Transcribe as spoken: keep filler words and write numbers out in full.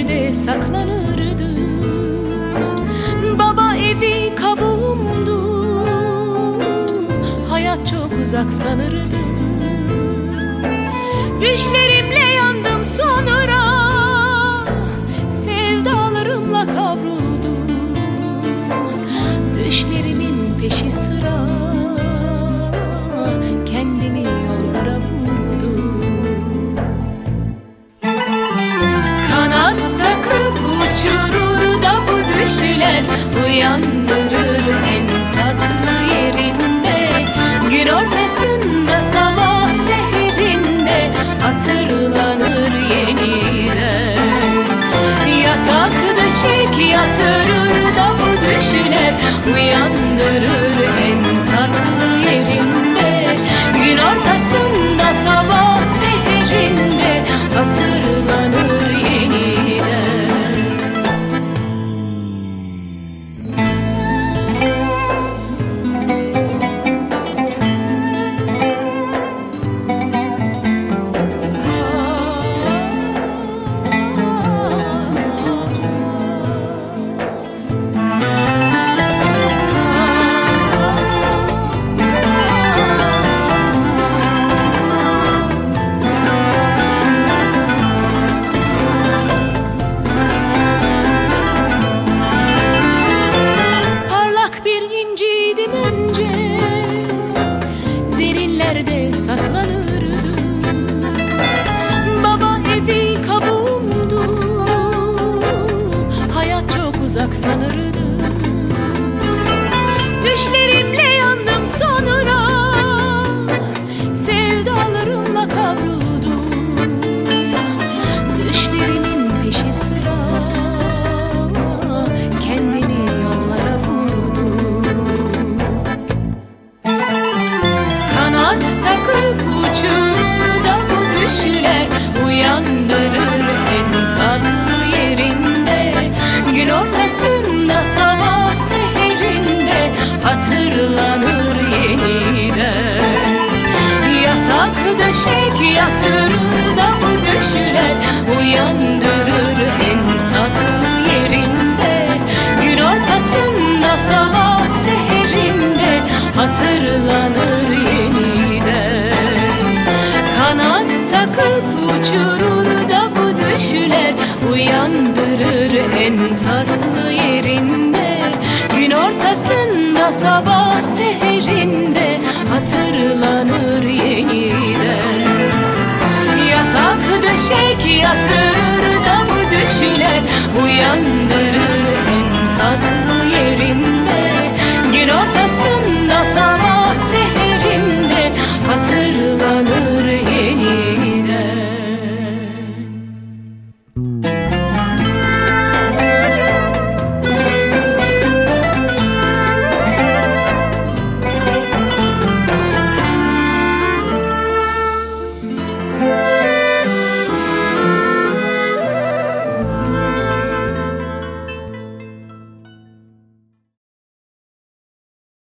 derillerde saklanırdı. Baba evi kabuğumdu, hayat çok uzak sanırdı. Düşlerimle yandım sonra, sevdalarımla kavruldum. Düşlerimin peşi sıra, kendimi yollara vurdum. Kanat takıp uçurur da bu düşler, uyandırır en tatlı yerinde. Gün ortasında sabah seherinde, hatırlanır yeniden. Yatak döşek yatırır da bu düşler, uyandırır en tatlı yerinde. Gün ortasında sabah seherinde, hatırlanır yeniden. Saklanırdım. Baba evi kabuğumdu, hayat çok uzak sanırdım. Düşlerimle yandım sonra, sevdalarımla kavruldum. Düşlerimin peşi sıra, kendimi yollara vurdum. Kanat takıp uçurur da bu düşler, uyandırır en tatlı yerinde. Gün ortasında sabah seherinde, hatırlanır yeniden. Yatak döşek yatırır da bu düşler, uyandırır en tatlı yerinde. Gün ortasında sabah seherinde, hatırlanır yeniden. Kanat takıp uçurur da bu düşler, uyandırır en tatlı yerinde. Gün ortasında sabah seherinde, hatırlanır yeniden. Yatak döşek yatırır da bu düşler, uyandır